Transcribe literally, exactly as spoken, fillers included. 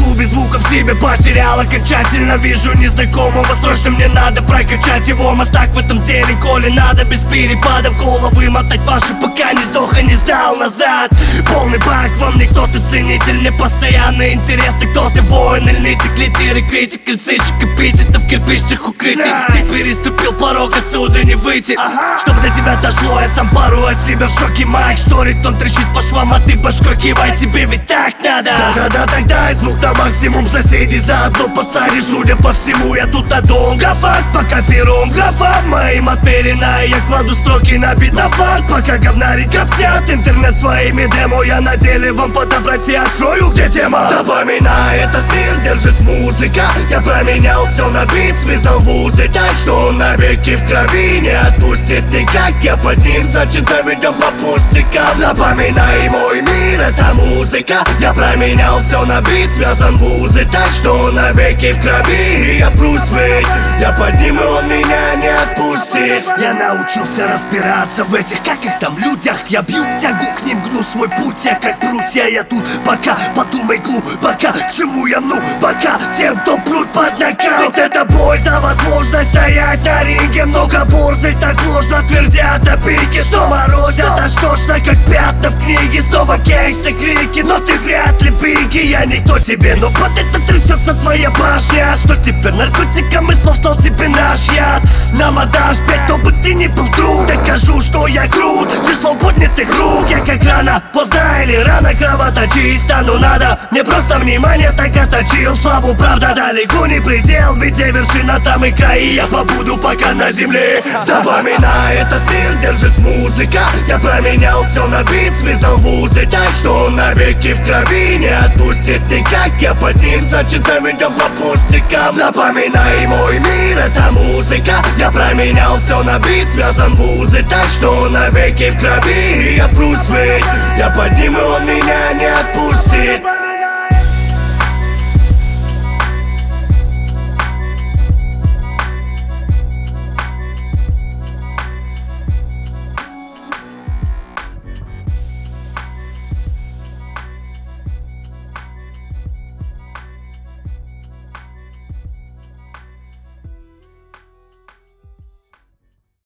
клубе звуков себе потерял окончательно. Вижу незнакомого, срочно мне надо прокачать его мостак в этом теле, коли надо без перепадов головы мотать ваши, пока не сдох и не сдал назад. Полный бак, во мне кто-то ценитель, мне постоянно интересно, кто ты, воин или клетир и критик, сыщик эпитетов, кирпичных укрытий. Ты переступил порог, отсюда не выйти. Ага. Чтоб до тебя дошло, я сам пару от себя в шоке. Майк шторит, он трещит по швам, а ты башкой кивай, тебе ведь так надо. Да-да-да, тогда и звук на максимум, соседи заодно подсадишь. Судя по всему, я тут надолго. Факт, пока пером графа моим отмерено, я кладу строки на бит на фарт. Пока говнари коптят интернет своими демо, я на деле вам подобрать и открою, где тема. Запоминай, этот мир держит музыка. Я променял все на бит, связал вузы, так что он навеки в крови не отпустит никак. Я под ним, значит заведем по пустякам. Запоминай, мой мир это музыка. Я променял все на бит, связан вузы, так что он навеки в крови. И я прусь ведь, я под ним, и он меня не отпустит. Я научился разбираться в этих, как их там, людях. Я бью тягу к ним, гну свой путь, я как прутья. Я тут пока, подумай глубоко, к чему я мну пока тем, кто прут под ногам. Ведь это бой за возможность стоять на ринге. Много борзых так ложно твердят о пике. Что морозят, аж точно как пятна в книге. Снова гейсы крики, но ты вряд ли пиги. Я никто тебе, но под это трясется твоя башня. Что теперь наркотиком и слов стал тебе наш яд. Нам отдашь пять, кто бы ты ни был друг. Докажу, что я крут, числом поднятых рук. Я как рано, поздно или рано кровоточить стану надо. Мне просто внимание так оточил. Славу, правда, далеко не предел, ведь где вершина, там и край. И я побуду пока на земле. Запоминай, этот мир держит музыка. Я променял все на бит, связал вузы, так что он навеки в крови не отпустит никак. Я под ним, значит заведем по пустякам. Запоминай, мой мир это музыка. Я променял все на бит, связан вузы, так что он навеки в крови. И я прусь ведь, я под ним, и он меня